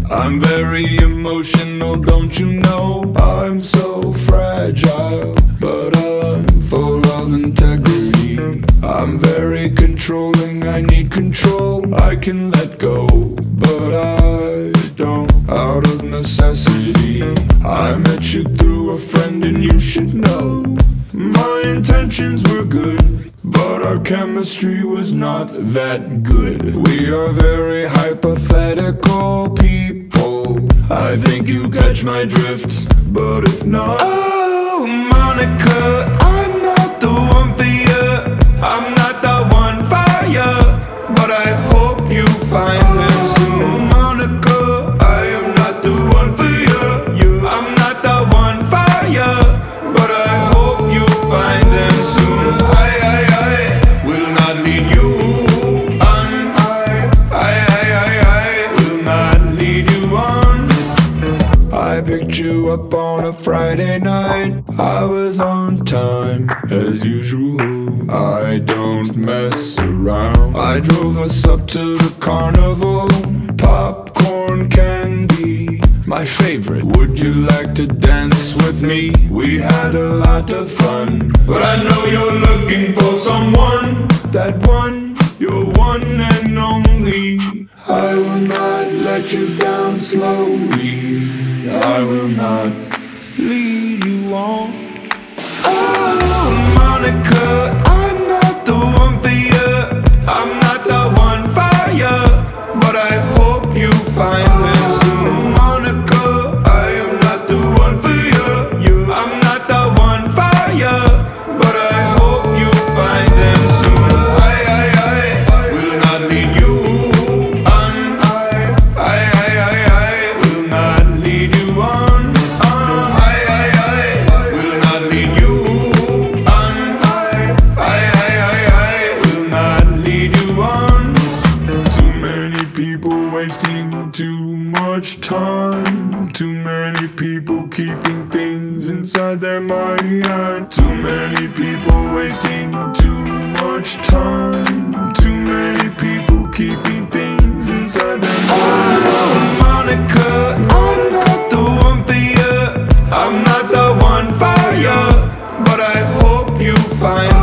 I'm very emotional, don't you know? I'm so fragile, but I'm full of integrity. I'm very controlling, I need control. I can let go, but I don't out of necessity. I met you through a friend and you should know my intentions were good, but our chemistry was not that good. We are very hypothetical people. I think you catch my drift, but if not, oh, Monica, I'm not the one for you. I'm not the one for you, but I hope you find him soon. Monica, I am not the one for you. I'm not the one for you, but I hope you find them soon. I will not lead you on. I will not lead you on. I picked you up on a Friday night. I was on time as usual. I don't mess around. I drove us up to the carnival. Popcorn candy, my favorite. Would you like to dance with me? We had a lot of fun, but I know you're looking for someone. That one, you're one and only. I will not let you down slowly. I will not lead you on. Oh, Monica, I'm not the one for you. I'm not the one for you, but I hope you find them soon. Monica, I am not the one for you. I'm not the one for you, but I hope you find them soon. I will not lead you on. I will not lead you on. I will not lead you on. I will not lead you on. Too many people wasting too much time. Too many people keeping things inside their mind. Too many people wasting too much time. Too many people keeping things inside their mind. Oh, Monica, I'm not the one for you. I'm not the one for you, but I hope you find